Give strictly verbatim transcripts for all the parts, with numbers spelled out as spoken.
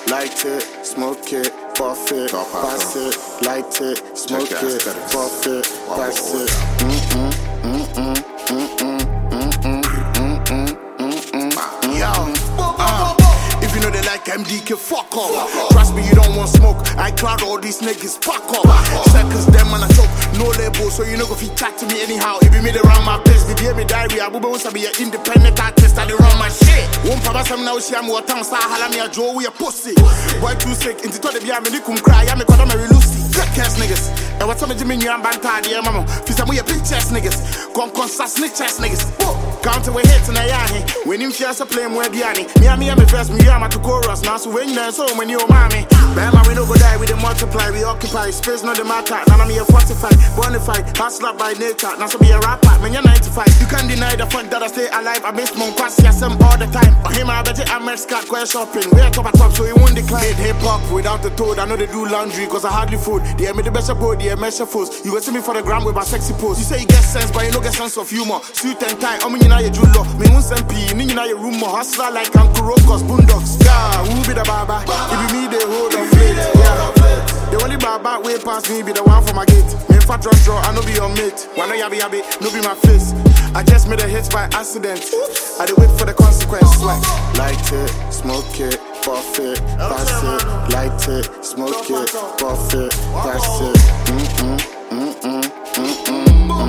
light it, smoke it, puff it, pass it, light it, smoke it, puff it, pass it. Mm-mm, mm-mm, mm-mm, mm-mm, mm-mm, mm-mm. Yo, uh, if you know they like M D K, fuck off. Trust me, you don't want smoke. I crowd all these niggas, fuck off. Seconds, them man I choke, no label, so you know if you chat to me anyhow. If you made it around my place, if you hear me diary, I will be an independent artist, I run my shit. One papa some now, she am what town, star, hala me a Joe, we a pussy. Boy too sick, into the be a me kum cry, I'm a call me Lucy. Fake ass niggas, and what's up with Jimmy and Banta, dear mama. Fisa we a bitch ass niggas, con con snitch ass niggas. Counter we hits and I am when him fears a play more Diani. Me and me and me first, me and my two chorus, now so when you're so when you're mommy. Bama, we don't go die, we the multiply, we occupy space, not the matter. Now I'm here forty-five, bonafide, hustler by nature, now so be a rapper, when you're ninety-five. You can't deny the fact that I stay alive, I miss my pass, yes, I'm all the time. Or him, I bet I'm at Scott, quite shopping, we're top at top, so he won't decline. Hip hop without the toad, I know they do laundry, cause I hardly food. They made the best of board, they measure foes. You go see me for the gram with my sexy pose. You say you get sense, but you don't get sense of humor. Suit and tie, I mean, you know you do law. Me won't send P, you know your rumor. Hustler like Uncle Rokos, Boondocks. Yeah, who be the baba? If you me, they hold on plate. Yeah. The only baba way past me be the one for my gate. Me fat draw draw, I no be your mate. Wanna yabby yabby, no be my face. I just made a hit by accident. I dey wait for the consequence. Like light it, smoke it, puff it, pass it. Light it, smoke it, puff it, pass it. Mm-mm, mm-mm, mm-mm,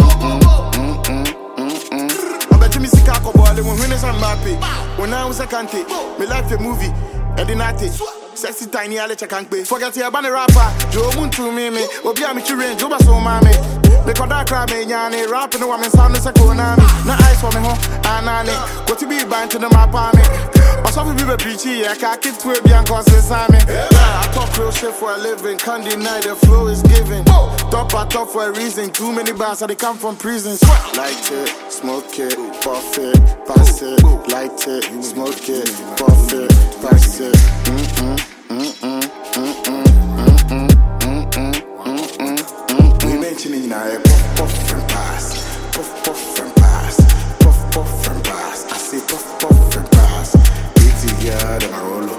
mm-mm, mm-mm. I bet you me see Kako Ball when winners are happy. When I was a country, me like the movie, Edinati. Sexy tiny, I let you can't pay. Forget your bunny rapper, Joe Moon to me, me. Obia me children, Juba so mommy. Because that crab me, Yanni, rapping the woman's sound is a konami. No ice for me, home, Anani. Go to be banned to the map on me. Or some people preachy, I can't keep to it beyond cause it's on me. Yeah, I talk real shit for a living, can't deny the flow is given. Top I talk for a reason, too many bars, so they come from prisons. Light it, smoke it, puff it, pass it. Light it, smoke it, puff it, pass it. Mm-mm, mm-mm, mm-mm, mm-mm, mm-mm, mm-mm, mm-mm. We mentioning now, puff, puff and pass. Puff, puff and pass. Puff, puff and pass. I say puff, puff and pass. It's a yard of my roll.